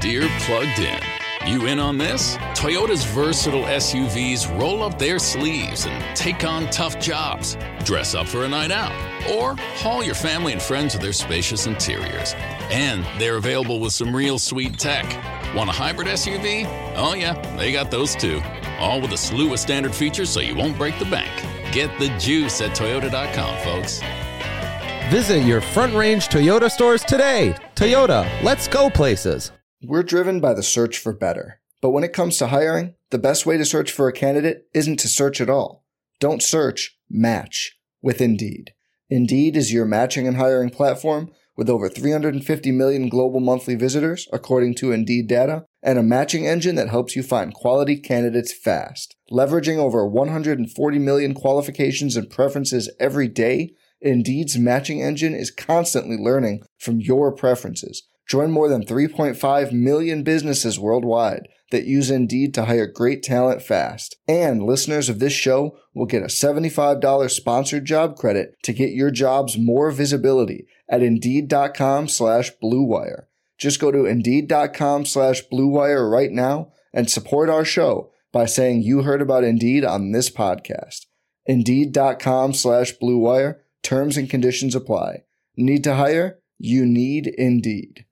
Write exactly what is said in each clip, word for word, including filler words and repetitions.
Deere plugged in. You in on this? Toyota's versatile S U Vs roll up their sleeves and take on tough jobs. Dress up for a night out, or haul your family and friends with their spacious interiors. And they're available with some real sweet tech. Want a hybrid S U V? Oh yeah, they got those too. All with a slew of standard features so you won't break the bank. Get the juice at Toyota dot com, folks. Visit your Front Range Toyota stores today. Toyota, let's go places. We're driven by the search for better. But when it comes to hiring, the best way to search for a candidate isn't to search at all. Don't search, match with Indeed. Indeed is your matching and hiring platform with over three hundred fifty million global monthly visitors, according to Indeed data, and a matching engine that helps you find quality candidates fast. Leveraging over one hundred forty million qualifications and preferences every day, Indeed's matching engine is constantly learning from your preferences. Join more than three point five million businesses worldwide that use Indeed to hire great talent fast. And listeners of this show will get a seventy-five dollars sponsored job credit to get your jobs more visibility at Indeed.com slash Blue Wire. Just go to Indeed.com slash Blue Wire right now and support our show by saying you heard about Indeed on this podcast. Indeed.com slash Blue Wire. Terms and conditions apply. Need to hire? You need Indeed.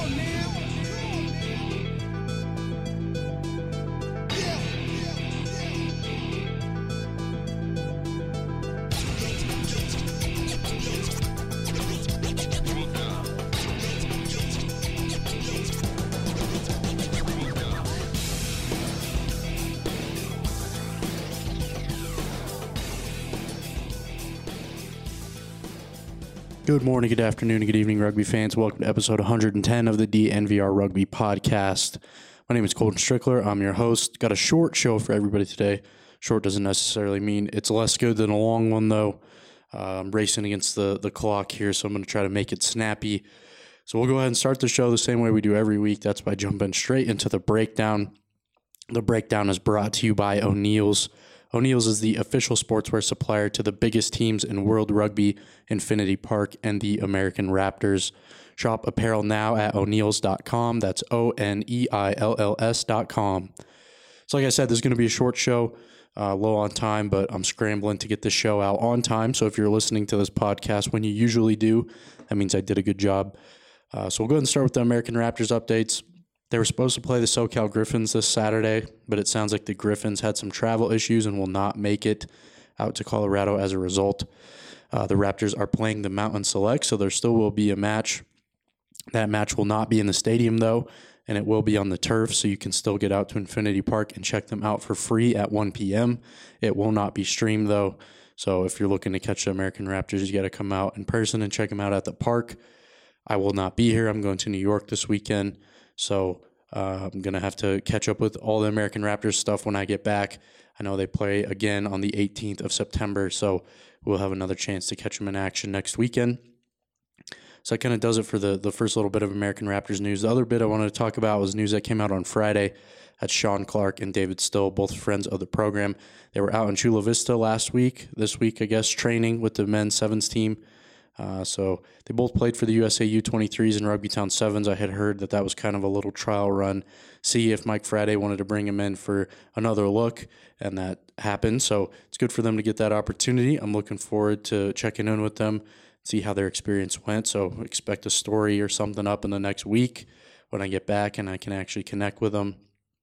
Good morning, good afternoon, and good evening, rugby fans. Welcome to episode one hundred ten of the D N V R Rugby Podcast. My name is Colton Strickler. I'm your host. Got a short show for everybody today. Short doesn't necessarily mean it's less good than a long one, though. Uh, I'm racing against the, the clock here, so I'm going to try to make it snappy. So we'll go ahead and start the show the same way we do every week. That's by jumping straight into the breakdown. The breakdown is brought to you by O'Neill's. O'Neill's is the official sportswear supplier to the biggest teams in World Rugby, Infinity Park, and the American Raptors. Shop apparel now at O'Neills dot com. That's O N E I L L S dot com. So like I said, this is going to be a short show, uh, low on time, but I'm scrambling to get this show out on time. So if you're listening to this podcast when you usually do, that means I did a good job. Uh, so we'll go ahead and start with the American Raptors updates. They were supposed to play the SoCal Griffins this Saturday, but it sounds like the Griffins had some travel issues and will not make it out to Colorado as a result. Uh, the Raptors are playing the Mountain Select, so there still will be a match. That match will not be in the stadium, though, and it will be on the turf, so you can still get out to Infinity Park and check them out for free at one p.m. It will not be streamed, though, so if you're looking to catch the American Raptors, you got to come out in person and check them out at the park. I will not be here. I'm going to New York this weekend. So uh, I'm going to have to catch up with all the American Raptors stuff when I get back. I know they play again on the eighteenth of September, so we'll have another chance to catch them in action next weekend. So that kind of does it for the, the first little bit of American Raptors news. The other bit I wanted to talk about was news that came out on Friday. That's Sean Clark and David Still, both friends of the program. They were out in Chula Vista last week, this week, I guess, training with the men's sevens team. Uh, so they both played for the U S A U twenty-threes and Rugby Town sevens. I had heard that that was kind of a little trial run, see if Mike Friday wanted to bring him in for another look, and that happened. So it's good for them to get that opportunity. I'm looking forward to checking in with them, see how their experience went. So expect a story or something up in the next week when I get back and I can actually connect with them.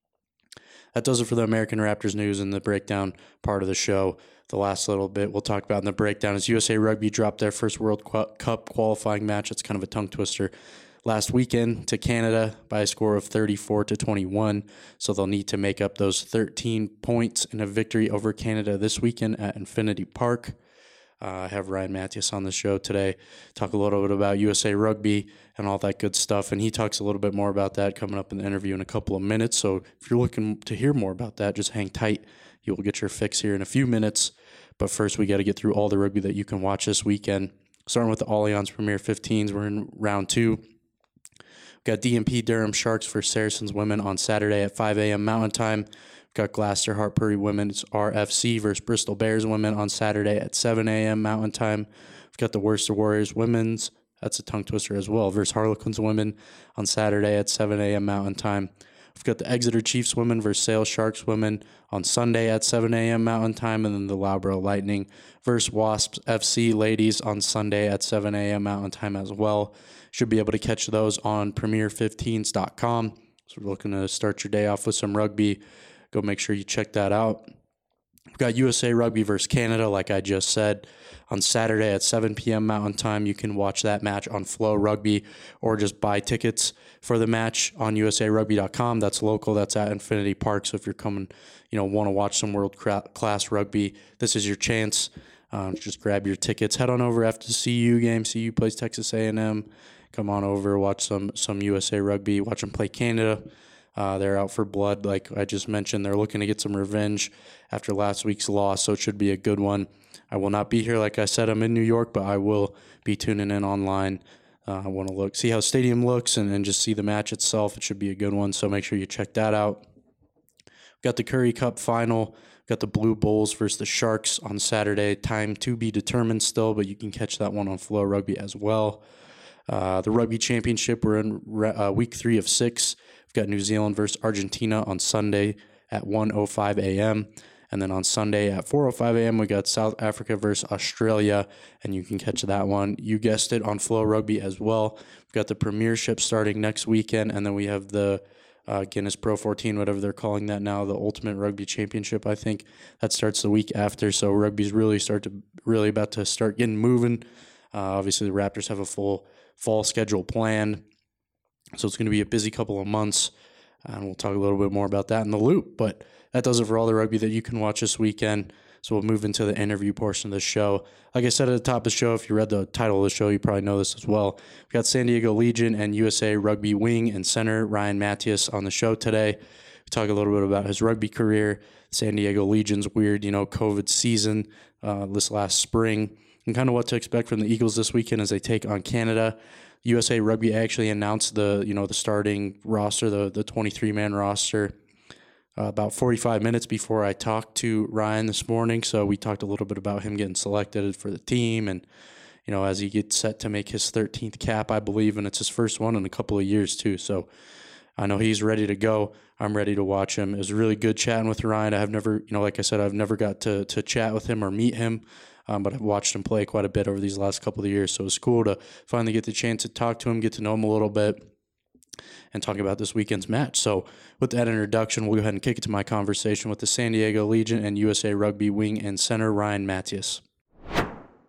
That does it for the American Raptors news and the breakdown part of the show. The last little bit we'll talk about in the breakdown is U S A Rugby dropped their first World Cup qualifying match. It's kind of a tongue twister. Last weekend to Canada by a score of thirty-four to twenty-one. So they'll need to make up those thirteen points in a victory over Canada this weekend at Infinity Park. Uh, I have Ryan Mathias on the show today, talk a little bit about U S A Rugby and all that good stuff, and he talks a little bit more about that coming up in the interview in a couple of minutes. So if you're looking to hear more about that, just hang tight. You will get your fix here in a few minutes. But first, we got to get through all the rugby that you can watch this weekend. Starting with the Allianz Premier fifteens, we're in round two. We've got D M P Durham Sharks for Saracens women on Saturday at five a.m. Mountain Time. We've got Gloucester Hartpury women's R F C versus Bristol Bears women on Saturday at seven a.m. Mountain Time. We've got the Worcester Warriors women's That's a tongue twister as well. Versus Harlequins women on Saturday at seven a.m. Mountain Time. We've got the Exeter Chiefs women versus Sale Sharks women on Sunday at seven a.m. Mountain Time, and then the Loughborough Lightning versus Wasps F C ladies on Sunday at seven a.m. Mountain Time as well. Should be able to catch those on premier fifteens dot com. So we're looking to start your day off with some rugby. Go make sure you check that out. We've got U S A Rugby versus Canada, like I just said, on Saturday at seven p.m. Mountain Time. You can watch that match on Flow Rugby or just buy tickets for the match on U S A Rugby dot com. That's local. That's at Infinity Park. So if you're coming, you know, want to watch some world-class rugby, this is your chance. Um, just grab your tickets. Head on over after the C U game. C U plays Texas A and M. Come on over, watch some some U S A Rugby. Watch them play Canada. Uh, they're out for blood, like I just mentioned. They're looking to get some revenge after last week's loss, so it should be a good one. I will not be here, like I said. I'm in New York, but I will be tuning in online. Uh, I want to look, see how stadium looks, and, and just see the match itself. It should be a good one, so make sure you check that out. We've got the Currie Cup final. We've got the Blue Bulls versus the Sharks on Saturday. Time to be determined still, but you can catch that one on Flow Rugby as well. Uh, the Rugby Championship, we're in re- uh, week three of six. We've got New Zealand versus Argentina on Sunday at one oh five a.m. And then on Sunday at four oh five a.m., we got South Africa versus Australia, and you can catch that one. You guessed it, on Flow Rugby as well. We've got the Premiership starting next weekend, and then we have the uh, Guinness Pro fourteen, whatever they're calling that now, the Ultimate Rugby Championship, I think. That starts the week after, so rugby's really start to really about to start getting moving. Uh, obviously, the Raptors have a full fall schedule planned. So it's going to be a busy couple of months, and we'll talk a little bit more about that in the loop. But that does it for all the rugby that you can watch this weekend. So we'll move into the interview portion of the show. Like I said at the top of the show, if you read the title of the show, you probably know this as well. We've got San Diego Legion and U S A Rugby wing and center Ryan Matyas on the show today. We talk a little bit about his rugby career, San Diego Legion's weird, you know, COVID season uh, this last spring, and kind of what to expect from the Eagles this weekend as they take on Canada. U S A Rugby actually announced the, you know, the starting roster, the the twenty-three man roster, uh, about forty-five minutes before I talked to Ryan this morning. So we talked a little bit about him getting selected for the team, and you know, as he gets set to make his thirteenth cap, I believe, and it's his first one in a couple of years too. So I know he's ready to go. I'm ready to watch him. It was really good chatting with Ryan. I have never, you know, like I said, I've never got to to chat with him or meet him. Um, but I've watched him play quite a bit over these last couple of years, so it's cool to finally get the chance to talk to him, get to know him a little bit, and talk about this weekend's match. So with that introduction, we'll go ahead and kick it to my conversation with the San Diego Legion and U S A Rugby wing and center Ryan Matyas. All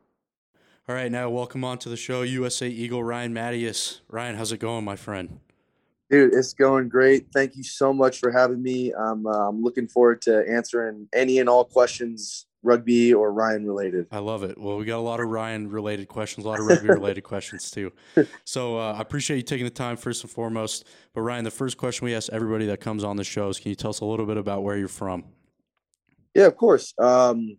right, now welcome on to the show, U S A Eagle Ryan Matyas. Ryan, how's it going, my friend? Dude, it's going great. Thank you so much for having me. Um, uh, I'm looking forward to answering any and all questions, rugby or Ryan related. I love it. Well, we got a lot of Ryan related questions, a lot of rugby related questions too. So uh, I appreciate you taking the time first and foremost. But Ryan, the first question we ask everybody that comes on the show is, can you tell us a little bit about where you're from? Yeah, of course. Um,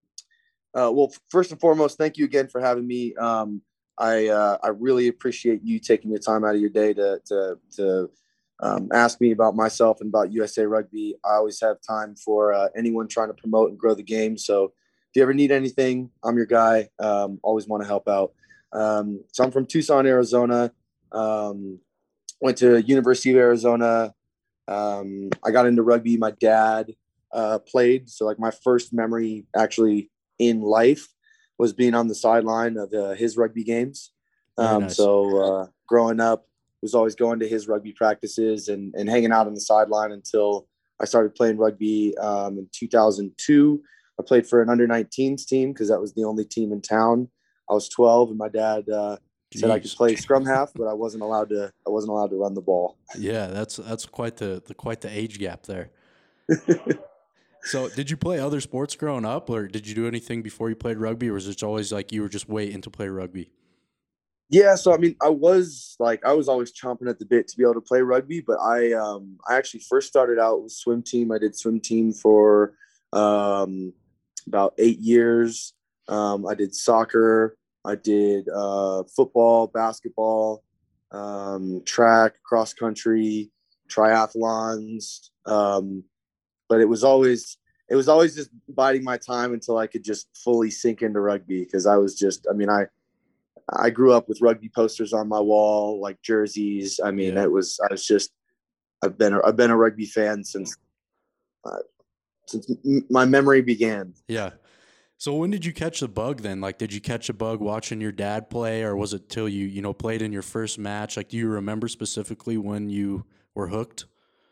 uh, well, first and foremost, thank you again for having me. Um, I uh, I really appreciate you taking your time out of your day to to to Um, ask me about myself and about U S A Rugby. I always have time for uh, anyone trying to promote and grow the game. So if you ever need anything, I'm your guy. Um, always want to help out. Um, so I'm from Tucson, Arizona. Um, went to University of Arizona. Um, I got into rugby. My dad uh, played. So like my first memory actually in life was being on the sideline of uh, his rugby games. Um, nice. So uh, growing up, was always going to his rugby practices and, and hanging out on the sideline until I started playing rugby um, in two thousand two. I played for an under nineteens team because that was the only team in town. I was twelve, and my dad uh, said I could play scrum half, but I wasn't allowed to. I wasn't allowed to run the ball. Yeah, that's that's quite the, the quite the age gap there. So, did you play other sports growing up, or did you do anything before you played rugby, or was it always like you were just waiting to play rugby? Yeah, so I mean, I was like, I was always chomping at the bit to be able to play rugby, but I, um, I actually first started out with swim team. I did swim team for um, about eight years. Um, I did soccer. I did uh, football, basketball, um, track, cross country, triathlons. Um, but it was always, it was always just biding my time until I could just fully sink into rugby, because I was just, I mean, I. I grew up with rugby posters on my wall, like jerseys. I mean, Yeah. it was, I was just, I've been, a, I've been a rugby fan since, uh, since m- my memory began. Yeah. So when did you catch the bug then? Like, did you catch a bug watching your dad play, or was it till you, you know, played in your first match? Like, do you remember specifically when you were hooked?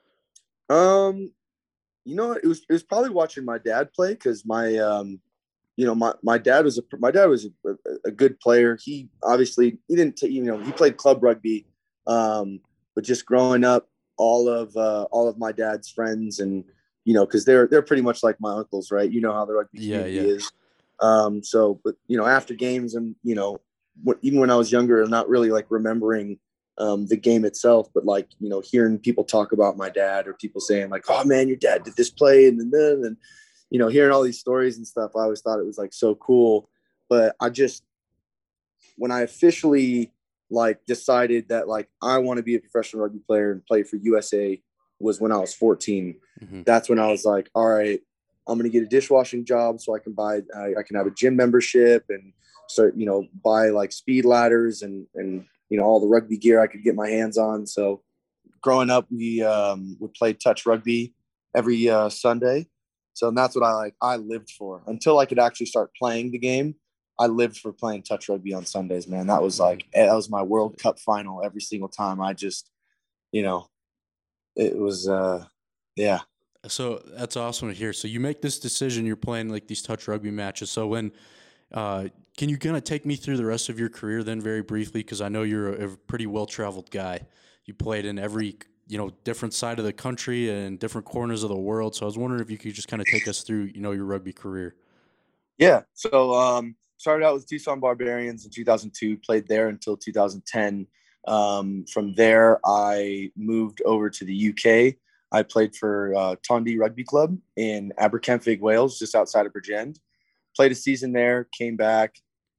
Um, you know, it was, it was probably watching my dad play. Cause my, um, you know, my, my dad was a, my dad was a, a good player. He obviously, he didn't, t- you know, he played club rugby. Um, but just growing up, all of, uh, all of my dad's friends and, you know, cause they're, they're pretty much like my uncles, right? You know how the rugby Yeah, community yeah. is. Um, so, but, you know, after games and, you know, wh- even when I was younger and not really like remembering, um, the game itself, but like, you know, hearing people talk about my dad or people saying like, oh man, your dad did this play. And then, and, you know, hearing all these stories and stuff, I always thought it was like so cool. But I just, when I officially like decided that like I want to be a professional rugby player and play for U S A was when I was fourteen. Mm-hmm. That's when I was like, all right, I'm going to get a dishwashing job so I can buy, I, I can have a gym membership and start, you know, buy like speed ladders and, and, you know, all the rugby gear I could get my hands on. So growing up, we um, would play touch rugby every uh, Sunday. So that's what I like. I lived for until I could actually start playing the game. I lived for playing touch rugby on Sundays, man. That was like, that was my World Cup final every single time. I just, you know, it was, uh, yeah. So that's awesome to hear. So you make this decision, you're playing like these touch rugby matches. So when, uh, can you kind of take me through the rest of your career then very briefly? Because I know you're a, a pretty well-traveled guy. You played in every, you know, different side of the country and different corners of the world. So I was wondering if you could just kind of take us through, you know, your rugby career. Yeah. So um, started out with Tucson Barbarians in two thousand two, played there until two thousand ten. Um, from there, I moved over to the U K. I played for uh, Tondy Rugby Club in Aberkenfig, Wales, just outside of Bridgend. Played a season there, came back,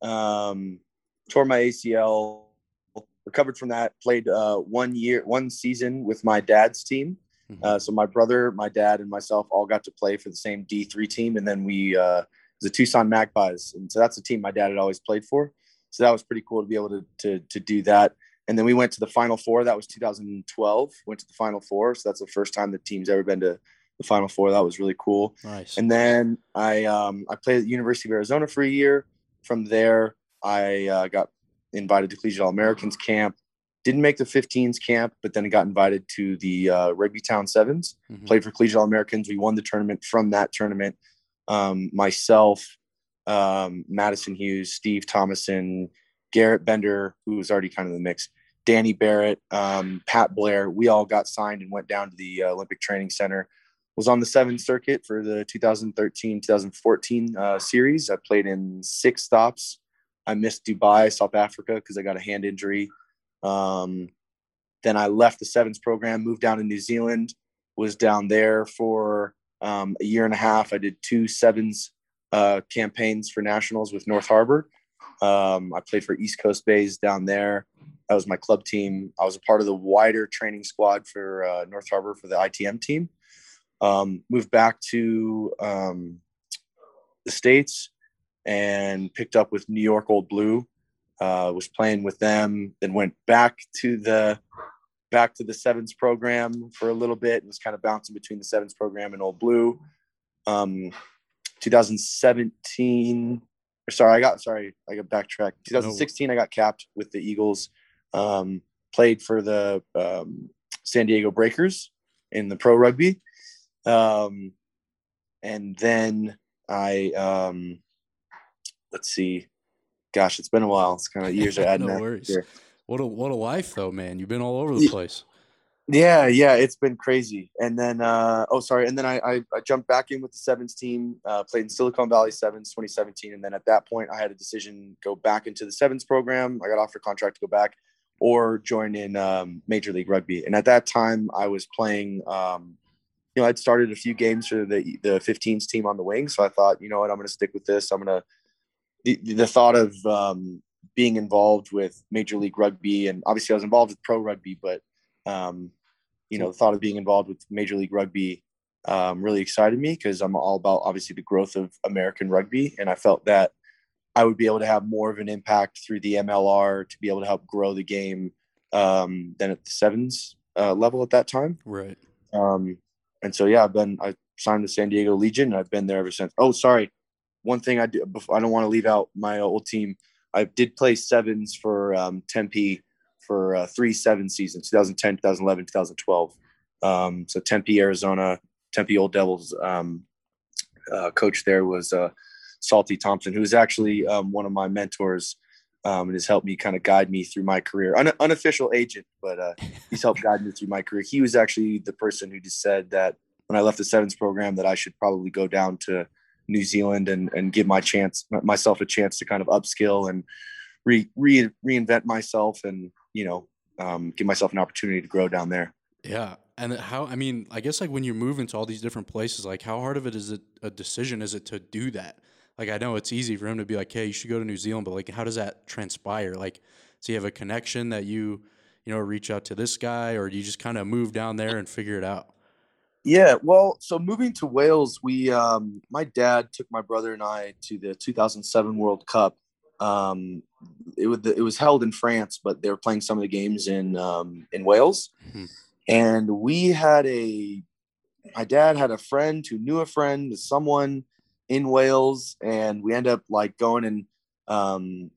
um, tore my A C L, recovered from that, played uh, one year, one season with my dad's team. Mm-hmm. Uh, so my brother, my dad, and myself all got to play for the same D three team. And then we, uh, it was the Tucson Magpies. And so that's the team my dad had always played for. So that was pretty cool to be able to, to, to do that. And then we went to the Final Four. That was two thousand twelve, went to the Final Four. So that's the first time the team's ever been to the Final Four. That was really cool. Nice. And then I, um, I played at the University of Arizona for a year. From there, I uh, got invited to Collegiate All-Americans camp. Didn't make the fifteens camp, but then got invited to the uh, Rugby Town Sevens. Mm-hmm. Played for Collegiate All-Americans. We won the tournament. From that tournament, um, myself, um, Madison Hughes, Steve Thomason, Garrett Bender, who was already kind of in the mix, Danny Barrett, um, Pat Blair, we all got signed and went down to the uh, Olympic Training Center. Was on the seventh circuit for the two thousand thirteen, two thousand fourteen uh, series. I played in six stops. I missed Dubai, South Africa, because I got a hand injury. Um, then I left the sevens program, moved down to New Zealand, was down there for um, a year and a half. I did two sevens uh, campaigns for nationals with North Harbor. Um, I played for East Coast Bays down there. That was my club team. I was a part of the wider training squad for uh, North Harbor for the I T M team. Um, moved back to um, the States and picked up with New York Old Blue. Uh, was playing with them, then went back to the back to the sevens program for a little bit and was kind of bouncing between the sevens program and Old Blue. Um, twenty seventeen, or sorry, I got sorry, I got backtracked. twenty sixteen, I got capped with the Eagles. Um, played for the um, San Diego Breakers in the pro rugby. Um, and then I, um, let's see, gosh, it's been a while. It's kind of years are adding no up worries. here. What a, what a life though, man. You've been all over the place. Yeah. Yeah. It's been crazy. And then, uh, oh, sorry. And then I, I, I jumped back in with the sevens team, uh, played in Silicon Valley Sevens, twenty seventeen. And then at that point I had a decision, go back into the sevens program. I got offered a contract to go back or join in, um, Major League Rugby. And at that time I was playing, um, you know, I'd started a few games for the the fifteens team on the wing. So I thought, you know what, I'm going to stick with this. I'm going to, the, the thought of um, being involved with Major League Rugby, and obviously I was involved with pro rugby, but, um, you know, the thought of being involved with Major League Rugby um, really excited me because I'm all about obviously the growth of American rugby. And I felt that I would be able to have more of an impact through the M L R to be able to help grow the game um, than at the sevens uh, level at that time. Right. Um, and so, yeah, I've been, I signed the San Diego Legion, and I've been there ever since. Oh, sorry. One thing I do, I don't want to leave out my old team. I did play sevens for um, Tempe for uh, three seven seasons, twenty ten, twenty eleven, twenty twelve. Um, so Tempe, Arizona, Tempe Old Devils um, uh, coach there was uh, Salty Thompson, who is actually um, one of my mentors um, and has helped me kind of guide me through my career. Un- unofficial agent, but uh, he's helped guide me through my career. He was actually the person who just said that when I left the sevens program that I should probably go down to New Zealand and, and give my chance, myself a chance to kind of upskill and re, re reinvent myself and, you know, um, give myself an opportunity to grow down there. Yeah. And how, I mean, I guess like when you move into all these different places, like how hard of it is it a decision is it to do that? Like, I know it's easy for him to be like, hey, you should go to New Zealand, but like, how does that transpire? Like, do you have a connection that you, you know, reach out to this guy, or do you just kind of move down there and figure it out? Yeah, well, so moving to Wales, we, um, my dad took my brother and I to the two thousand seven World Cup. Um, it was it was held in France, but they were playing some of the games in um, in Wales, mm-hmm. and we had a. My dad had a friend who knew a friend, someone in Wales, and we ended up like going and um,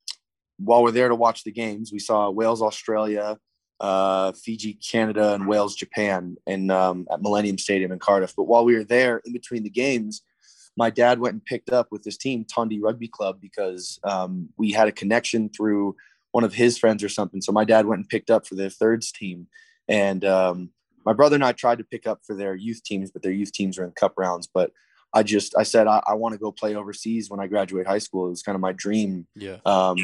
while we're there to watch the games, we saw Wales, Australia, uh, Fiji, Canada, and Wales, Japan, and um, at Millennium Stadium in Cardiff. But while we were there, in between the games, my dad went and picked up with this team, Tondi Rugby Club, because um, we had a connection through one of his friends or something. So my dad went and picked up for their thirds team, and um, my brother and I tried to pick up for their youth teams, but their youth teams are in cup rounds. But I just, I said, I, I want to go play overseas when I graduate high school. It was kind of my dream. Yeah. Um,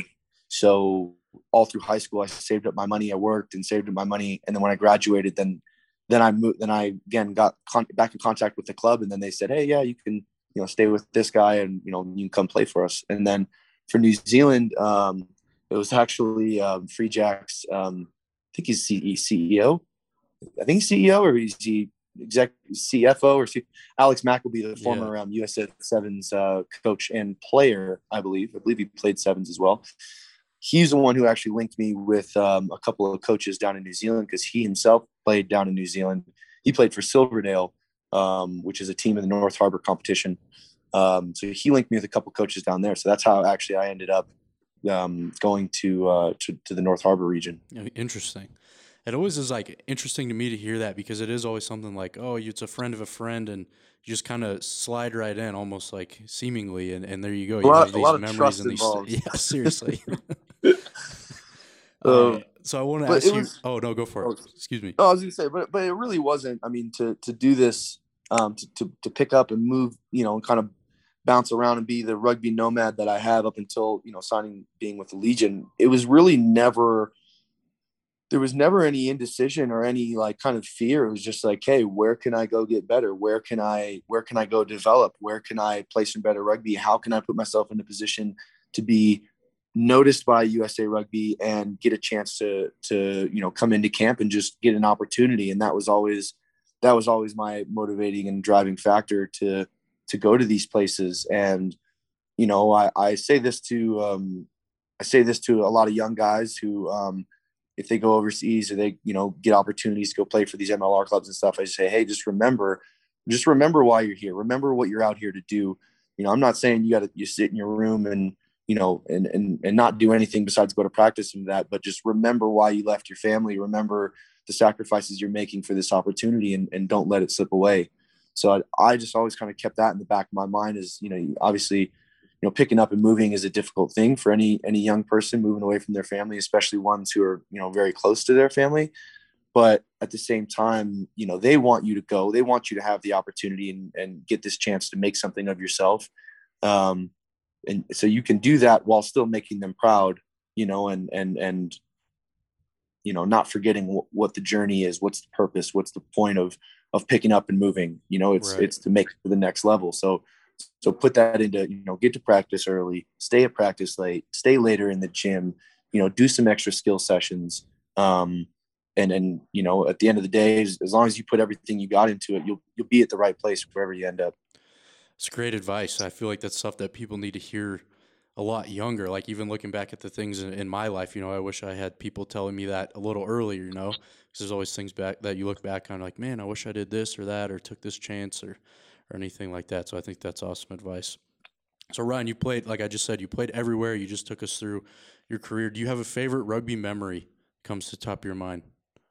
so all through high school, I saved up my money. I worked and saved up my money. And then when I graduated, then, then I moved, then I again got con- back in contact with the club. And then they said, hey, yeah, you can, you know, stay with this guy and, you know, you can come play for us. And then for New Zealand, um, it was actually um, Free Jacks. Um, I think he's C E O. I think he's C E O, or is he exec C F O or C- Alex Mackleby, the former yeah. um, U S A Sevens uh, coach and player, I believe. I believe he played Sevens as well. He's the one who actually linked me with um, a couple of coaches down in New Zealand, because he himself played down in New Zealand. He played for Silverdale, um, which is a team in the North Harbour competition. Um, so he linked me with a couple of coaches down there. So that's how actually I ended up um, going to, uh, to to the North Harbour region. Interesting. It always is like interesting to me to hear that, because it is always something like, oh, it's a friend of a friend, and you just kind of slide right in, almost like seemingly, and, and there you go. You a lot, have these a lot of memories trust and these. involved. Yeah, seriously. uh, uh, so I want to ask was, you. Oh no, go for it. Oh, Excuse me. No, I was going to say, but but it really wasn't. I mean, to to do this, um, to, to to pick up and move, you know, and kind of bounce around and be the rugby nomad that I have up until, you know, signing, being with the Legion. It was really never. There was never any indecision or any like kind of fear. It was just like, hey, where can I go get better? Where can I, where can I go develop? Where can I play some better rugby? How can I put myself in a position to be noticed by U S A Rugby and get a chance to, to, you know, come into camp and just get an opportunity? And that was always, that was always my motivating and driving factor to, to go to these places. And, you know, I, I say this to, um, I say this to a lot of young guys who, um, if they go overseas or they, you know, get opportunities to go play for these M L R clubs and stuff, I just say, hey, just remember, just remember why you're here. Remember what you're out here to do. You know, I'm not saying you got to, you sit in your room and, you know, and, and, and not do anything besides go to practice and that, but just remember why you left your family. Remember the sacrifices you're making for this opportunity, and, and don't let it slip away. So I, I just always kind of kept that in the back of my mind. Is, you know, obviously, you know, picking up and moving is a difficult thing for any, any young person moving away from their family, especially ones who are, you know, very close to their family. But at the same time, you know, they want you to go, they want you to have the opportunity and, and get this chance to make something of yourself. Um, and so you can do that while still making them proud, you know, and, and, and, you know, not forgetting w- what the journey is, what's the purpose, what's the point of, of picking up and moving, you know, it's, right. it's to make it to the next level. So, So put that into, you know, get to practice early, stay at practice late, stay later in the gym, you know, do some extra skill sessions. Um, and, and, you know, at the end of the day, as, as long as you put everything you got into it, you'll, you'll be at the right place wherever you end up. It's great advice. I feel like that's stuff that people need to hear a lot younger. Like even looking back at the things in, in my life, you know, I wish I had people telling me that a little earlier, you know, because there's always things back that you look back on like, man, I wish I did this or that or took this chance or, or anything like that. So I think that's awesome advice. So Ryan, you played, like I just said, you played everywhere. You just took us through your career. Do you have a favorite rugby memory comes to the top of your mind?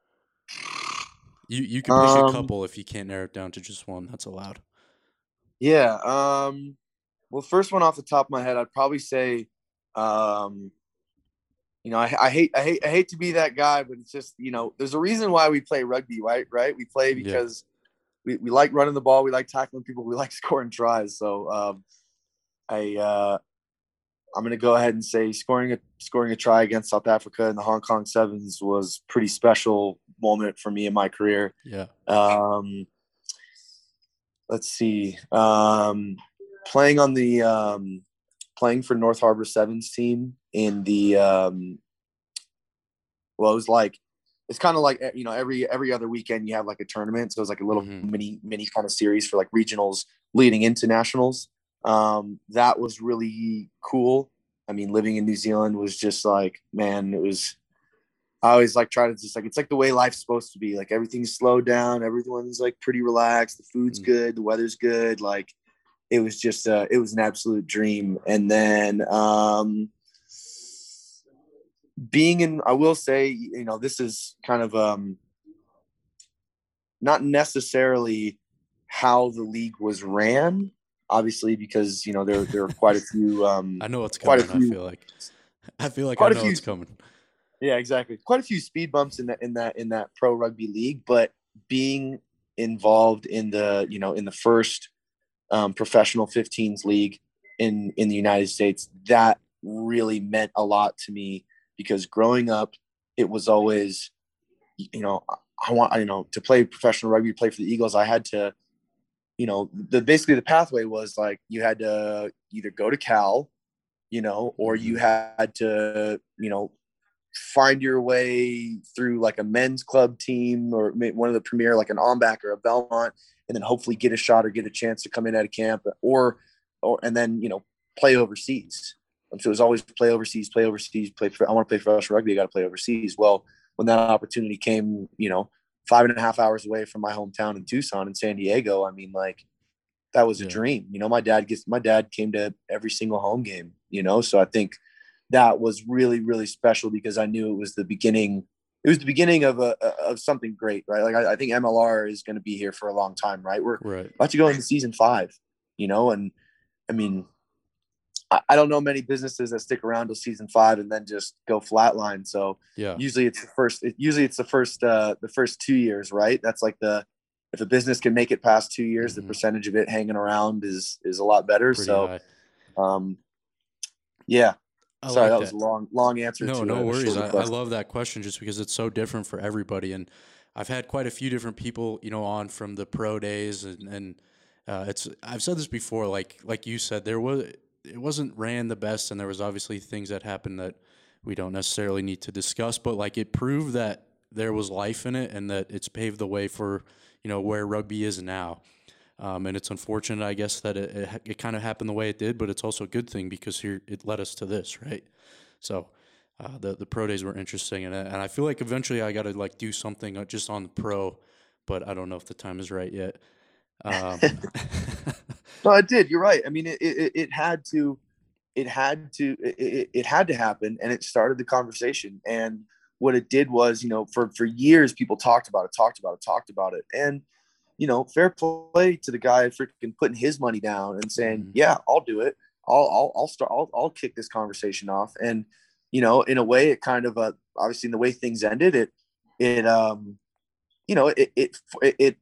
You you can pick Um, a couple if you can't narrow it down to just one. That's allowed. Yeah. Um, well, first one off the top of my head, I'd probably say, um, you know, I, I hate, I hate, I hate to be that guy, but it's just, you know, there's a reason why we play rugby, right? Right? We play Yeah. because we, we like running the ball, we like tackling people, we like scoring tries. So, um, I, uh, I'm going to go ahead and say scoring a scoring a try against South Africa in the Hong Kong Sevens was a pretty special moment for me in my career. Yeah. Um, let's see. Um, playing on the um, playing for North Harbor Sevens team in the um, well, it was like it's kind of like, you know, every every other weekend you have like a tournament, so it was like a little Mhm. mini mini kind of series for like regionals leading into nationals. Um, that was really cool. I mean, living in New Zealand was just like, man, it was. I always like try to just like, it's like the way life's supposed to be. Like everything's slowed down, everyone's like pretty relaxed, the food's Mm. good, the weather's good. Like it was just, uh, it was an absolute dream. And then um, being in, I will say, you know, this is kind of um, not necessarily how the league was ran, obviously, because, you know, there, there are quite a few, um, I know what's quite coming. a few, I feel like I feel like quite I a know few, what's coming. yeah, exactly. Quite a few speed bumps in that, in that, in that pro rugby league, but being involved in the, you know, in the first um, professional fifteens league in, in the United States, that really meant a lot to me because growing up, it was always, you know, I want, you know, to play professional rugby, play for the Eagles. I had to, you know, the, basically the pathway was like, you had to either go to Cal, you know, or you had to, you know, find your way through like a men's club team or one of the premier, like an Ombak or a Belmont, and then hopefully get a shot or get a chance to come in at a camp or, or, and then, you know, play overseas. And so it was always play overseas, play overseas, play for, I want to play professional rugby. I got to play overseas. Well, when that opportunity came, you know, five and a half hours away from my hometown in Tucson in San Diego, I mean, like that was a Yeah. dream. You know, my dad gets, my dad came to every single home game, you know? So I think that was really, really special because I knew it was the beginning. It was the beginning of a, of something great, right? Like I, I think M L R is going to be here for a long time, right? We're Right. about to go into season five, you know? And I mean, I, I don't know many businesses that stick around till season five and then just go flatline. So Yeah. usually it's the first, it, usually it's the first, uh, the first two years, right? That's like the, if a business can make it past two years, Mhm. the percentage of it hanging around is, is a lot better. Pretty so, high. um, yeah. I Sorry, like that that. was a long, long answer No, to no a, a worries. shorter I, I question. love that question just because it's so different for everybody. And I've had quite a few different people, you know, on from the pro days, and, and uh, it's. I've said this before, like like you said, there was it wasn't ran the best, and there was obviously things that happened that we don't necessarily need to discuss, but like it proved that there was life in it, and that it's paved the way for, you know, where rugby is now. Um, and it's unfortunate, I guess, that it, it, it kind of happened the way it did, but it's also a good thing because here it led us to this, right? So uh, the the pro days were interesting, and and I feel like eventually I got to like do something just on the pro, but I don't know if the time is right yet. Um, No, it did. You're right. I mean, it it, it had to, it had to, it, it had to happen, and it started the conversation. And what it did was, you know, for for years people talked about it, talked about it, talked about it, and you know, fair play to the guy freaking putting his money down and saying, Mhm. yeah, I'll do it. I'll, I'll, I'll start, I'll, I'll kick this conversation off. And, you know, in a way it kind of, uh, obviously in the way things ended, it, it, um, you know, it, it, it, it,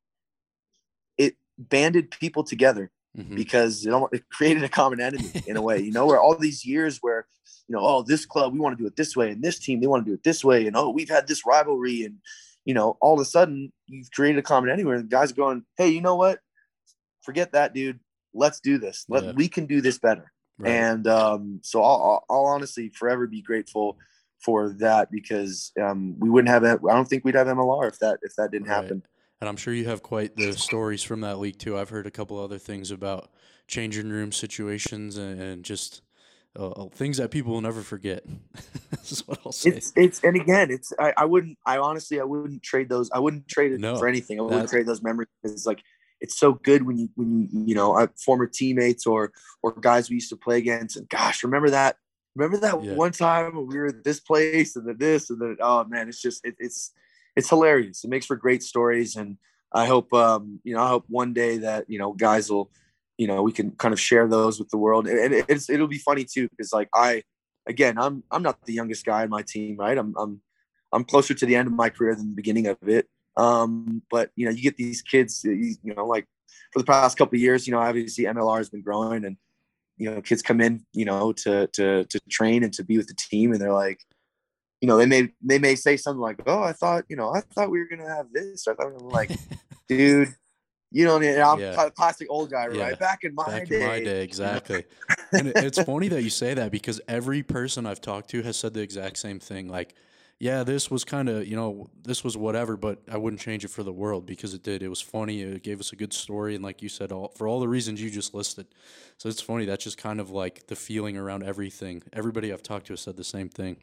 it banded people together Mhm. because it, almost, it created a common enemy in a way, you know, where all these years where, you know, oh, this club, we want to do it this way. And this team, they want to do it this way. And, oh, we've had this rivalry. And, you know, all of a sudden you've created a common enemy where the guys are going, hey, you know what? Forget that, dude. Let's do this. Let, Yeah. We can do this better. Right. And um, so I'll, I'll honestly forever be grateful for that because um, we wouldn't have, I don't think we'd have M L R if that, if that didn't Right. happen. And I'm sure you have quite the stories from that league too. I've heard a couple other things about changing room situations and, and just uh, things that people will never forget. That's what I'll say. It's it's and again, it's I, I wouldn't I honestly I wouldn't trade those. I wouldn't trade it No, for anything. I wouldn't that- trade those memories. It's like it's so good when you when you you know uh, former teammates or or guys we used to play against. And gosh, remember that remember that Yeah. one time when we were at this place and then this and then oh man, it's just it, it's it's hilarious. It makes for great stories, and I hope um you know I hope one day that you know guys will you know we can kind of share those with the world, and it, it's it'll be funny too because like I. Again, I'm I'm not the youngest guy on my team, right? I'm I'm I'm closer to the end of my career than the beginning of it. Um, but you know, you get these kids, you, you know, like for the past couple of years, you know, obviously M L R has been growing, and you know, kids come in, you know, to to to train and to be with the team, and they're like, you know, they may they may say something like, "Oh, I thought, you know, I thought we were gonna have this." I thought, I'm like, dude. You know, I'm Yeah. a classic old guy, right? Yeah. Back in my Back day. in my day, exactly. And it, it's funny that you say that because every person I've talked to has said the exact same thing. Like, yeah, this was kind of, you know, this was whatever, but I wouldn't change it for the world because it did. It was funny. It gave us a good story. And like you said, all for all the reasons you just listed. So it's funny. That's just kind of like the feeling around everything. Everybody I've talked to has said the same thing.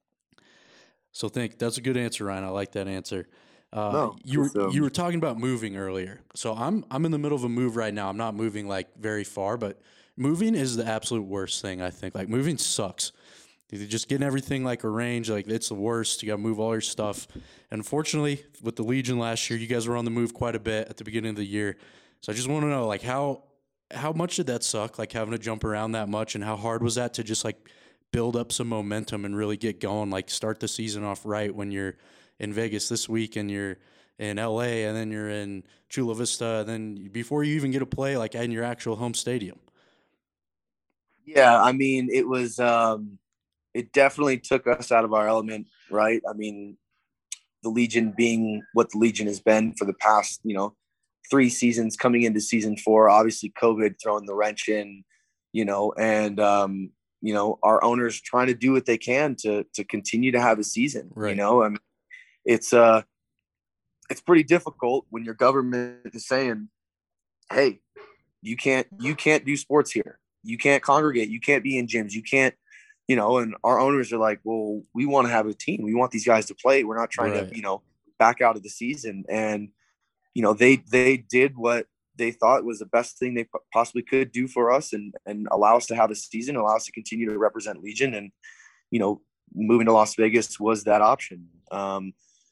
So think that's a good answer, Ryan. I like that answer. Uh, No, you were it's, um, you were talking about moving earlier. So I'm I'm in the middle of a move right now. I'm not moving like very far, but moving is the absolute worst thing, I think. Like moving sucks. You're just getting everything like arranged, like it's the worst. You got to move all your stuff. And unfortunately, with the Legion last year, you guys were on the move quite a bit at the beginning of the year. So I just want to know, like, how how much did that suck? Like having to jump around that much, and how hard was that to just like build up some momentum and really get going? Like start the season off right when you're in Vegas this week and you're in L A and then you're in Chula Vista, and then before you even get to play like in your actual home stadium. Yeah, I mean, it was um, it definitely took us out of our element, right? I mean, the Legion being what the Legion has been for the past, you know, three seasons coming into season four, obviously COVID throwing the wrench in, you know, and um, you know, our owners trying to do what they can to to continue to have a season, Right. you know, I mean, it's uh it's pretty difficult when your government is saying, hey, you can't you can't do sports here. You can't congregate. You can't be in gyms. You can't, you know, and our owners are like, well, we want to have a team. We want these guys to play. We're not trying Right. to, you know, back out of the season. And, you know, they they did what they thought was the best thing they possibly could do for us and and allow us to have a season, allow us to continue to represent Legion. And, you know, moving to Las Vegas was that option. Um,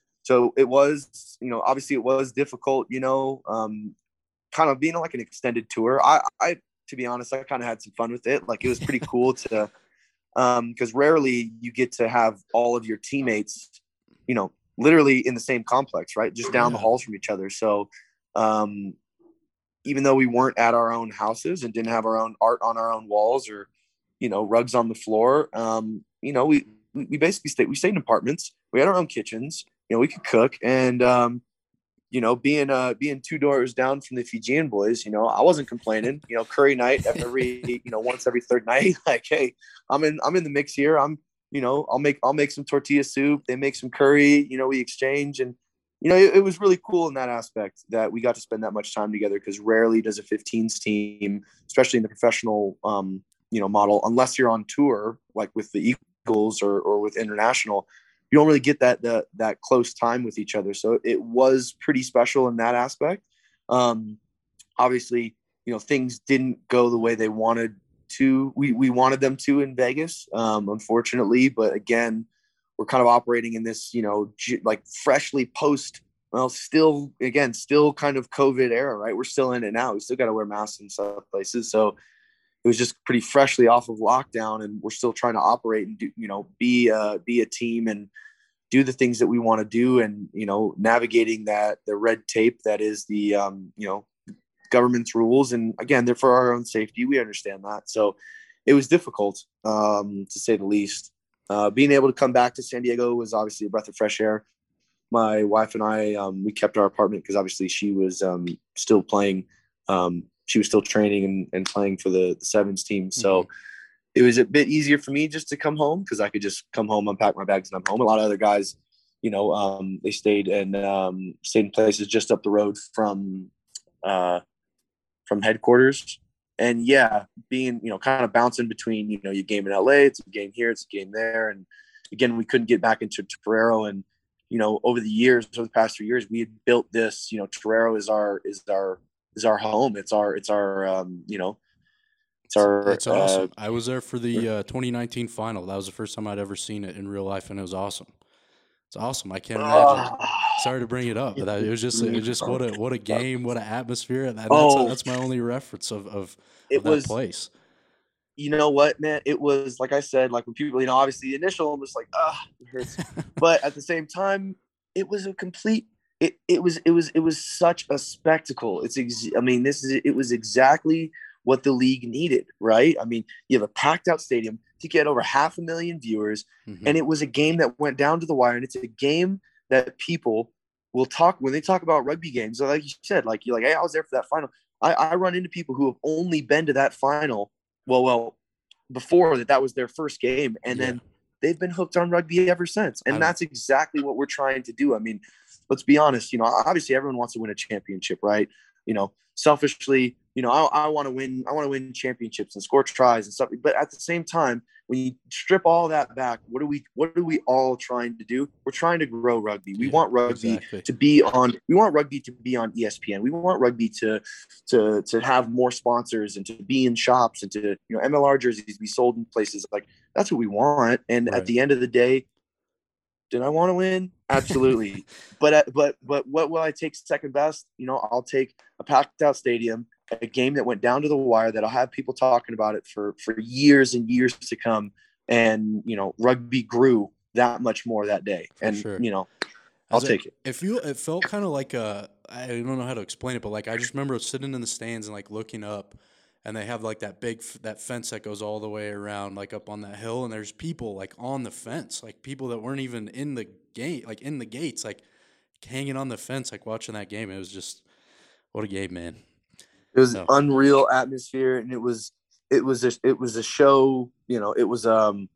so it was, you know, obviously it was difficult, you know, um, kind of being like an extended tour. I, I, to be honest, I kind of had some fun with it. Like it was pretty cool to, um, because rarely you get to have all of your teammates, you know, literally in the same complex, right? Just down the halls from each other. So, um, even though we weren't at our own houses and didn't have our own art on our own walls or, you know, rugs on the floor, um, you know, we, we basically stayed, we stayed in apartments. We had our own kitchens. You know, we could cook, and um, you know, being uh being two doors down from the Fijian boys, you know, I wasn't complaining. You know, curry night every you know once every third night. Like, hey, I'm in I'm in the mix here. I'm you know I'll make I'll make some tortilla soup. They make some curry. You know, we exchange, and you know, it, it was really cool in that aspect that we got to spend that much time together because rarely does a fifteens team, especially in the professional um you know model, unless you're on tour like with the Eagles or or with international. You don't really get that, that that close time with each other. So it was pretty special in that aspect. Um, obviously, you know, things didn't go the way they wanted to. We we wanted them to in Vegas, um, unfortunately. But again, we're kind of operating in this, you know, like freshly post, well, still, again, still kind of COVID era, right? We're still in it now. We still got to wear masks in some places. So it was just pretty freshly off of lockdown, and we're still trying to operate and do, you know, be uh, be a team and do the things that we want to do, and you know, navigating that the red tape that is the um, you know government's rules. And again, they're for our own safety. We understand that, so it was difficult um, to say the least. Uh, being able to come back to San Diego was obviously a breath of fresh air. My wife and I, um, we kept our apartment because obviously she was um, still playing. Um, she was still training and, and playing for the, the sevens team. So mm-hmm. It was a bit easier for me just to come home because I could just come home, unpack my bags, and I'm home. A lot of other guys, you know, um, they stayed and um, stayed in places just up the road from uh, from headquarters. and yeah, being, you know, kind of bouncing between, you know, your game in L A, it's a game here, it's a game there. And again, we couldn't get back into Torero. And, you know, over the years, over the past three years, we had built this, you know, Torero is our, is our, is our home. It's our, it's our, um, you know, it's our, It's awesome. uh, I was there for the uh, twenty nineteen final. That was the first time I'd ever seen it in real life, and it was awesome. It's awesome. I can't imagine. Sorry to bring it up, but that, it was just, it was just what a, what a game, what an atmosphere. And that's, Oh. that's my only reference of, of, it of that was, place. You know what, man? It was, like I said, like when people, you know, obviously the initial, I'm just like, ah, it hurts. But at the same time, it was a complete, it, it was, it was, it was such a spectacle. It's, ex- I mean, this is, it was exactly what the league needed, right? I mean, you have a packed out stadium to get over half a million viewers. Mm-hmm. And it was a game that went down to the wire. And it's a game that people will talk, when they talk about rugby games, like you said, like you're like, hey, I was there for that final. I, I run into people who have only been to that final. Well, well, before that, that was their first game. And Yeah. then they've been hooked on rugby ever since. And I'm, that's exactly what we're trying to do. I mean, let's be honest, you know, obviously everyone wants to win a championship, right? You know, selfishly, you know, I, I want to win, I want to win championships and score tries and stuff. But at the same time, when you strip all that back, what are we, what are we all trying to do? We're trying to grow rugby. We Yeah, want rugby exactly. to be on, we want rugby to be on E S P N. We want rugby to, to, to have more sponsors and to be in shops and to, you know, M L R jerseys be sold in places. Like, that's what we want. And Right. at the end of the day, did I want to win? Absolutely. but, but, but what will I take second best? You know, I'll take a packed out stadium, a game that went down to the wire that'll have people talking about it for, for years and years to come. And, you know, rugby grew that much more that day. For and, sure. you know, I'll As take it, it. It feel it felt kind of like a, I don't know how to explain it, but like I just remember sitting in the stands and like looking up, and they have like that big that fence that goes all the way around, like up on that hill, and there's people like on the fence, like people that weren't even in the gate, like in the gates, like hanging on the fence, like watching that game. It was just, what a game, man. It was So. an unreal atmosphere, and it was it was a, it was a show. You know, it was um,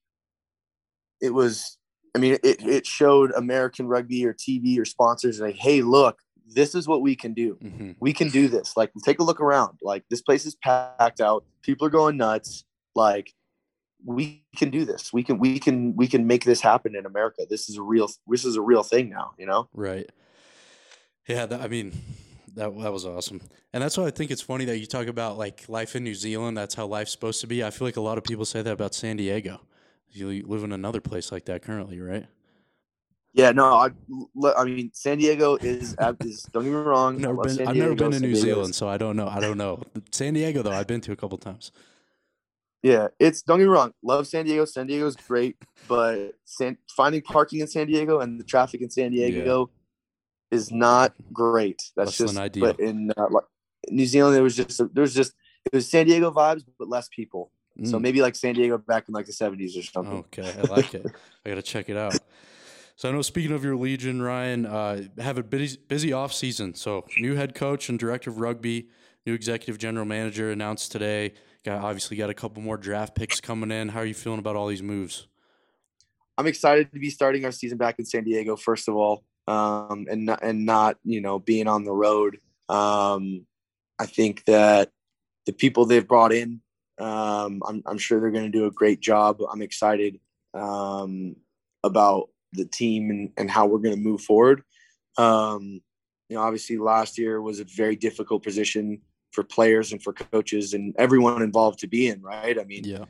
it was. I mean, it it showed American rugby or T V or sponsors like, hey, look, this is what we can do. Mm-hmm. We can do this. Like, take a look around. Like, this place is packed out. People are going nuts. Like, we can do this. We can we can we can make this happen in America. This is a real this is a real thing now. You know, right? Yeah, that, I mean. That that was awesome. And that's why I think it's funny that you talk about like life in New Zealand. That's how life's supposed to be. I feel like a lot of people say that about San Diego. You live in another place like that currently, right? Yeah, no, I, I mean, San Diego is, is don't get me wrong. Never I love been, San I've Diego. never been to San New Diego Zealand, is, so I don't know. I don't know. San Diego, though, I've been to a couple times. Yeah, it's, don't get me wrong. Love San Diego. San Diego's great, but San, finding parking in San Diego and the traffic in San Diego yeah. is not great. That's Less just, than ideal. But in uh, like, New Zealand, there was just, there was just, it was San Diego vibes, but less people. Mm. So maybe like San Diego back in like the seventies or something. Okay, I like it. I got to check it out. So I know, speaking of your Legion, Ryan, uh, have a busy, busy off season. So new head coach and director of rugby, new executive general manager announced today. Got obviously got a couple more draft picks coming in. How are you feeling about all these moves? I'm excited to be starting our season back in San Diego, first of all, um, and not, and not you know being on the road. Um, I think that the people they've brought in, um, I'm, I'm sure they're going to do a great job. I'm excited um, about the team and, and how we're going to move forward. Um, you know, obviously last year was a very difficult position for players and for coaches and everyone involved to be in, right? I mean, yeah.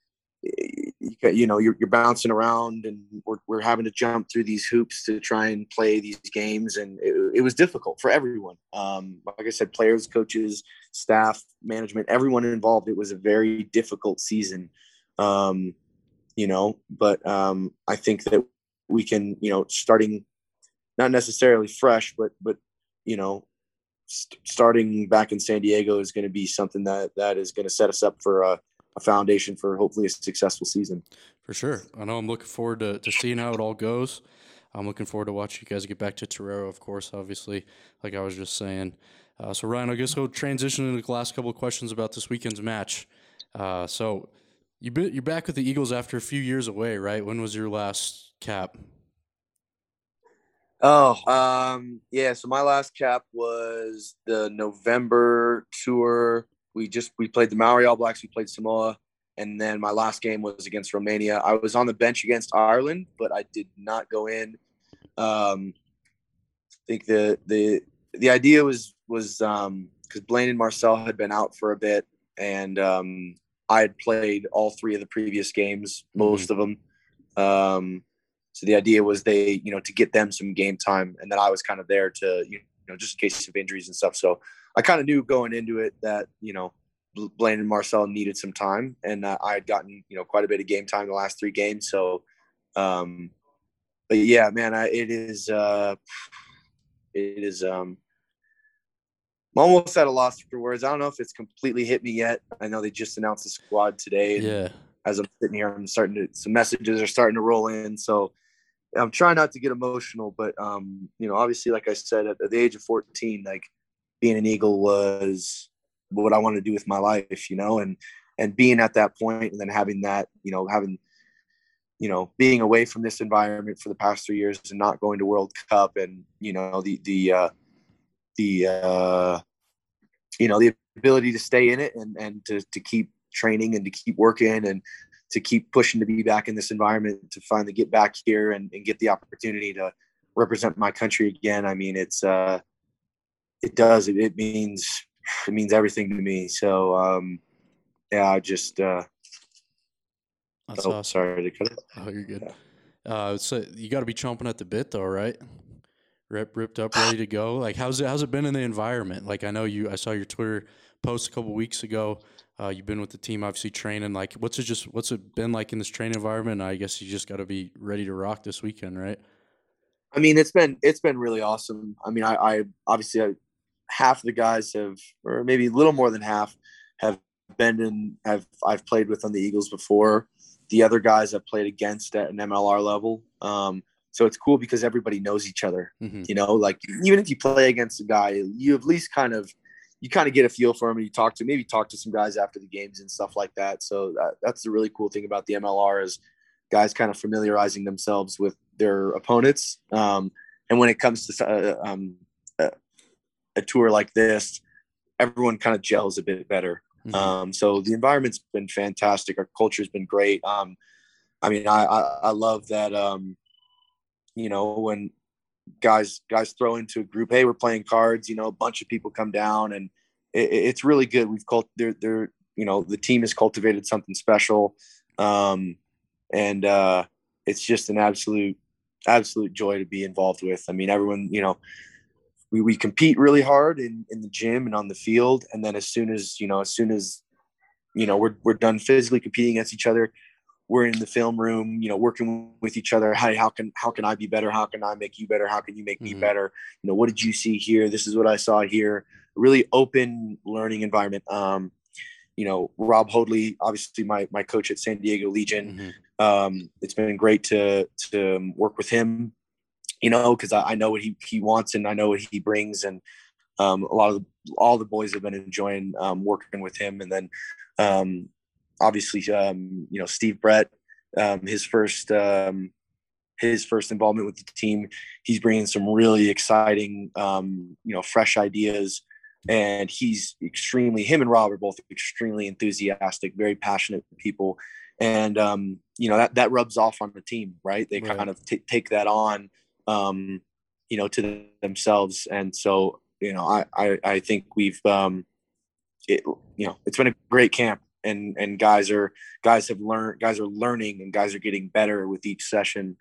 you know, you're, you're bouncing around and we're, we're having to jump through these hoops to try and play these games. And it, it was difficult for everyone. Um, like I said, players, coaches, staff, management, everyone involved. It was a very difficult season, um, you know, but um, I think that we can, you know, starting not necessarily fresh, but, but, you know, st- starting back in San Diego is going to be something that, that is going to set us up for a, a foundation for hopefully a successful season. For sure. I know I'm looking forward to, to seeing how it all goes. I'm looking forward to watching you guys get back to Torero, of course, obviously, like I was just saying. Uh, so, Ryan, I guess we'll transition into the last couple of questions about this weekend's match. Uh, so, you been, you're back with the Eagles after a few years away, right? When was your last cap? Oh, um, yeah. So my last cap was the November tour we just we played the Maori All Blacks, we played Samoa, and then my last game was against Romania. I was on the bench against Ireland, but I did not go in. Um, I think the the the idea was was um, because Blaine and Marcel had been out for a bit, and um, I had played all three of the previous games, most mm-hmm. of them. Um, so the idea was they, you know, to get them some game time, and then I was kind of there to, you know, just in case of injuries and stuff. So I kind of knew going into it that, you know, Blaine and Marcel needed some time, and uh, I had gotten, you know, quite a bit of game time the last three games. So, um, but yeah, man, I, it is, uh, it is, um, I'm almost at a loss for words. I don't know if it's completely hit me yet. I know they just announced the squad today. And yeah. As I'm sitting here, I'm starting to, some messages are starting to roll in. So I'm trying not to get emotional, but, um, you know, obviously, like I said, at, at the age of fourteen, like being an Eagle was what I wanted to do with my life, you know, and, and being at that point and then having that, you know, having, you know, being away from this environment for the past three years and not going to World Cup and, you know, the, the, uh, the, uh, you know, the ability to stay in it and, and to, to keep training and to keep working and to keep pushing to be back in this environment, to finally get back here and, and get the opportunity to represent my country again. I mean, it's, uh, it does, it, it means, it means everything to me. So, um, yeah, I just, uh, That's oh, awesome. Sorry to cut it. Oh, you're good. Uh, so you got to be chomping at the bit though, right? Rip, ripped up, ready to go. Like, how's it, how's it been in the environment? Like, I know you, I saw your Twitter post a couple weeks ago. Uh, you've been with the team, obviously training. Like, what's it just, what's it been like in this training environment? I guess you just got to be ready to rock this weekend, right? I mean, it's been, it's been really awesome. I mean, I, I obviously I, half the guys have, or maybe a little more than half have been in, have, I've played with on the Eagles before. The other guys I've played against at an M L R level. Um, So it's cool because everybody knows each other, mm-hmm. you know, like even if you play against a guy, you at least kind of, you kind of get a feel for him and you talk to, maybe talk to some guys after the games and stuff like that. So that, that's the really cool thing about the M L R is guys kind of familiarizing themselves with their opponents. Um, and when it comes to uh, um, a, a tour like this, everyone kind of gels a bit better. Mm-hmm. Um, so the environment's been fantastic. Our culture's been great. Um, I mean, I, I, I love that, um, you know, when guys guys throw into a group, hey, we're playing cards, you know, a bunch of people come down and it, it's really good. We've cult they're, they're, you know, the team has cultivated something special. Um, and uh, it's just an absolute, absolute joy to be involved with. I mean, everyone, you know, we, we compete really hard in, in the gym and on the field. And then as soon as, you know, as soon as, you know, we're, we're done physically competing against each other, we're in the film room, you know, working with each other. How, how can, how can I be better? How can I make you better? How can you make me mm-hmm. better? You know, what did you see here? This is what I saw here. A really open learning environment. Um, you know, Rob Hoadley, obviously my, my coach at San Diego Legion. Mm-hmm. Um, it's been great to, to work with him, you know, cause I, I know what he, he wants and I know what he brings. And um, a lot of the, all the boys have been enjoying um, working with him. And then, um, obviously, um, you know, Steve Brett, um, his first um, his first involvement with the team, he's bringing some really exciting, um, you know, fresh ideas. And he's extremely, him and Rob are both extremely enthusiastic, very passionate people. And, um, you know, that, that rubs off on the team, right? They right. kind of t- take that on, um, you know, to themselves. And so, you know, I, I, I think we've, um, it, you know, it's been a great camp. And, and guys are, guys have learned, guys are learning and guys are getting better with each session.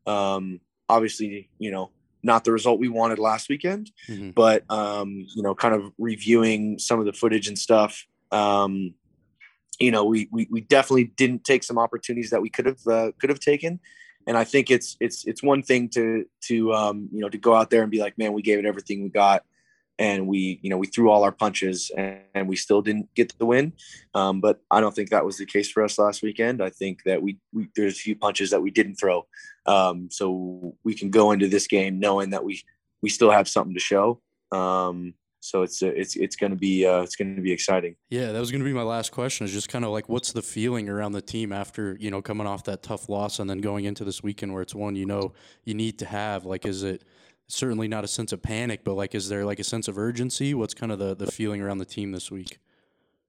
Um, obviously, you know, not the result we wanted last weekend, mm-hmm. but, um, you know, kind of reviewing some of the footage and stuff. Um, you know, we, we, we definitely didn't take some opportunities that we could have, uh, could have taken. And I think it's, it's, it's one thing to, to, um, you know, to go out there and be like, man, we gave it everything we got. And we, you know, we threw all our punches and, and we still didn't get the win. Um, but I don't think that was the case for us last weekend. I think that we, we there's a few punches that we didn't throw. Um, so we can go into this game knowing that we, we still have something to show. Um, so it's, it's, it's going to be, uh, it's going to be exciting. Yeah. That was going to be my last question, is just kind of like, what's the feeling around the team after, you know, coming off that tough loss and then going into this weekend where it's one, you know, you need to have? Like, is it, certainly not a sense of panic, but like, is there like a sense of urgency? What's kind of the, the feeling around the team this week?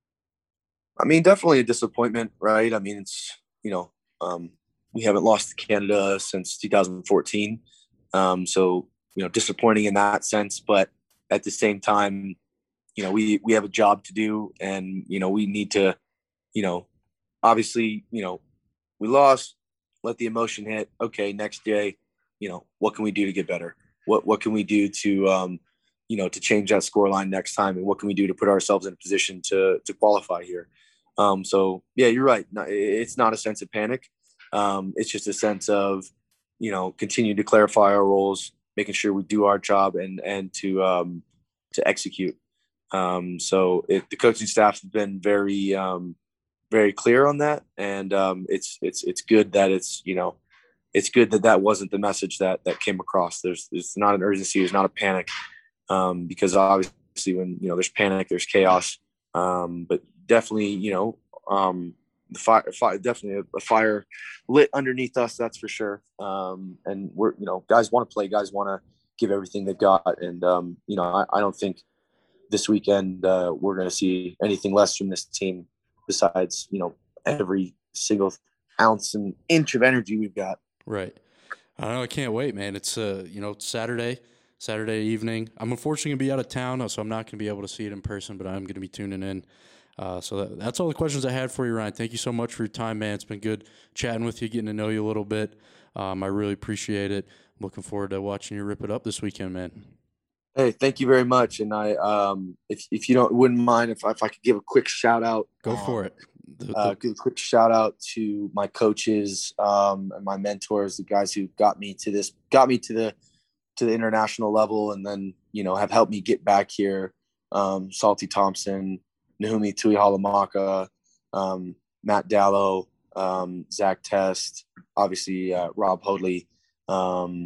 I mean, definitely a disappointment, right? I mean, it's, you know, um, we haven't lost to Canada since two thousand fourteen. Um, so, you know, disappointing in that sense, but at the same time, you know, we, we have a job to do, and, you know, we need to, you know, obviously, you know, we lost, let the emotion hit. Okay. Next day, you know, what can we do to get better? What, what can we do to, um, you know, to change that score line next time? And what can we do to put ourselves in a position to, to qualify here? Um, so yeah, you're right. It's not a sense of panic. Um, it's just a sense of, you know, continue to clarify our roles, making sure we do our job and, and to, um, to execute. Um, so it, the coaching staff have been very, um, very clear on that. And, um, it's, it's, it's good that it's, you know, it's good that that wasn't the message that, that came across. There's, there's not an urgency. There's not a panic. Um, because obviously when, you know, there's panic, there's chaos. Um, but definitely, you know, um, the fire, fire definitely a, a fire lit underneath us. That's for sure. Um, and we're, you know, guys want to play, guys want to give everything they've got. And, um, you know, I, I don't think this weekend, uh, we're going to see anything less from this team besides, you know, every single ounce and inch of energy we've got. Right. I don't know. I can't wait, man. It's, uh, you know, Saturday. Saturday evening. I'm unfortunately going to be out of town, so I'm not going to be able to see it in person, but I'm going to be tuning in. Uh, so that, that's all the questions I had for you, Ryan. Thank you so much for your time, man. It's been good chatting with you, getting to know you a little bit. Um, I really appreciate it. Looking forward to watching you rip it up this weekend, man. Hey, thank you very much. And I, um, if if you don't wouldn't mind if if I could give a quick shout out. Go for it. The, the, uh, give a quick shout out to my coaches um, and my mentors, the guys who got me to this, got me to the. to the international level, and then, you know, have helped me get back here. Um, Salty Thompson, Nahumi Tuihalamaka, um, Matt Dallow, um, Zach Test, obviously uh, Rob Hoadley, um,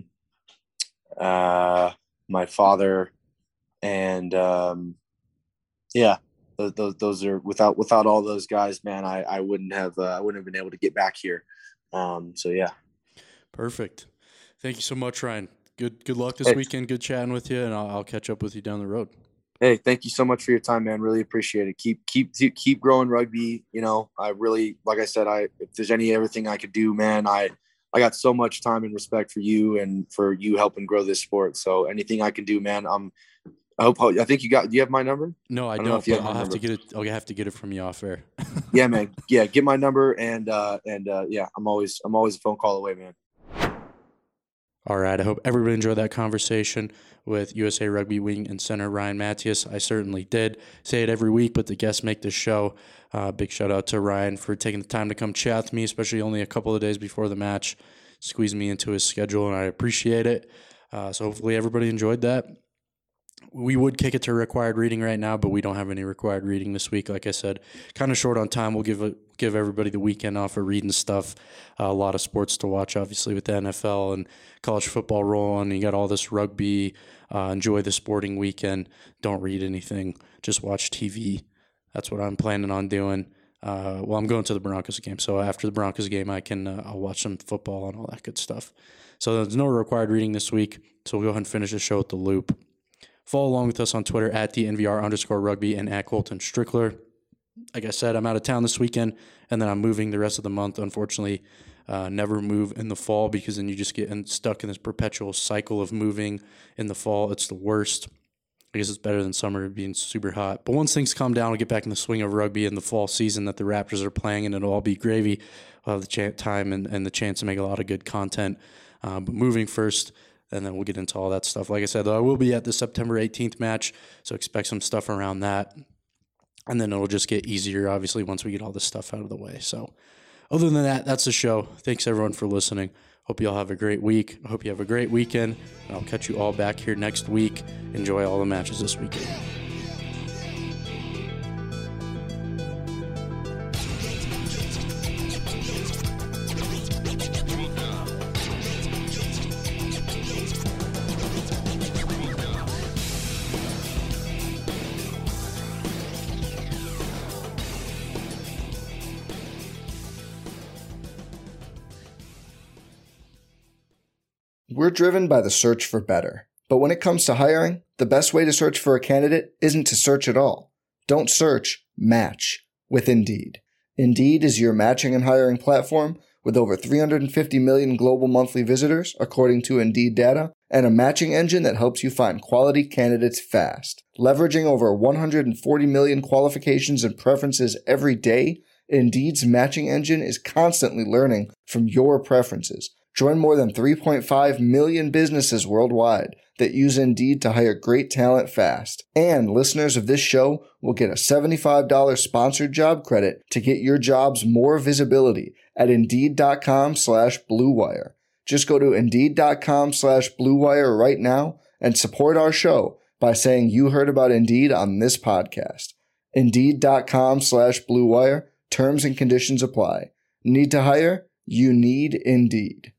uh, my father, and um, yeah, those, those those are without without all those guys, man, I, I wouldn't have uh, I wouldn't have been able to get back here. Um, so yeah, perfect. Thank you so much, Ryan. Good good luck this hey. weekend. Good chatting with you, and I'll, I'll catch up with you down the road. Hey, thank you so much for your time, man. Really appreciate it. Keep keep keep growing rugby. You know, I really, like I said, I if there's any everything I could do, man, I I got so much time and respect for you and for you helping grow this sport. So anything I can do, man, I'm. I hope. I think you got. Do you have my number? No, I, I don't. don't but I'll have number. to get it. I'll have to get it from you off air. Yeah, man. Yeah, get my number and uh, and uh, yeah, I'm always I'm always a phone call away, man. All right. I hope everybody enjoyed that conversation with U S A Rugby wing and center Ryan Matyas. I certainly did. Say it every week, but the guests make this show. Uh, big shout out to Ryan for taking the time to come chat with me, especially only a couple of days before the match. Squeezed me into his schedule, and I appreciate it. Uh, so hopefully everybody enjoyed that. We would kick it to required reading right now, but we don't have any required reading this week. Like I said, kind of short on time. We'll give a, give everybody the weekend off for reading stuff. Uh, a lot of sports to watch, obviously, with the N F L and college football rolling. You got all this rugby. Uh, enjoy the sporting weekend. Don't read anything. Just watch T V. That's what I'm planning on doing. Uh, well, I'm going to the Broncos game, so after the Broncos game, I can uh, I'll watch some football and all that good stuff. So there's no required reading this week. So we'll go ahead and finish the show with the loop. Follow along with us on Twitter at D N V R underscore rugby and at Colton Strickler. Like I said, I'm out of town this weekend, and then I'm moving the rest of the month. Unfortunately, uh, never move in the fall because then you just get in, stuck in this perpetual cycle of moving in the fall. It's the worst. I guess it's better than summer being super hot. But once things calm down, we'll get back in the swing of rugby in the fall season that the Raptors are playing, and it'll all be gravy. We'll have the ch- time and, and the chance to make a lot of good content. Uh, but moving first, and then we'll get into all that stuff. Like I said, though, I will be at the September eighteenth match, so expect some stuff around that. And then it'll just get easier, obviously, once we get all this stuff out of the way. So other than that, that's the show. Thanks, everyone, for listening. Hope you all have a great week. I hope you have a great weekend. And I'll catch you all back here next week. Enjoy all the matches this weekend. We're driven by the search for better. But when it comes to hiring, the best way to search for a candidate isn't to search at all. Don't search, match with Indeed. Indeed is your matching and hiring platform with over three hundred fifty million global monthly visitors, according to Indeed data, and a matching engine that helps you find quality candidates fast. Leveraging over one hundred forty million qualifications and preferences every day, Indeed's matching engine is constantly learning from your preferences. Join more than three point five million businesses worldwide that use Indeed to hire great talent fast. And listeners of this show will get a seventy-five dollars sponsored job credit to get your jobs more visibility at Indeed.com slash Blue Wire. Just go to Indeed.com slash Blue Wire right now and support our show by saying you heard about Indeed on this podcast. Indeed.com slash Blue Wire. Terms and conditions apply. Need to hire? You need Indeed.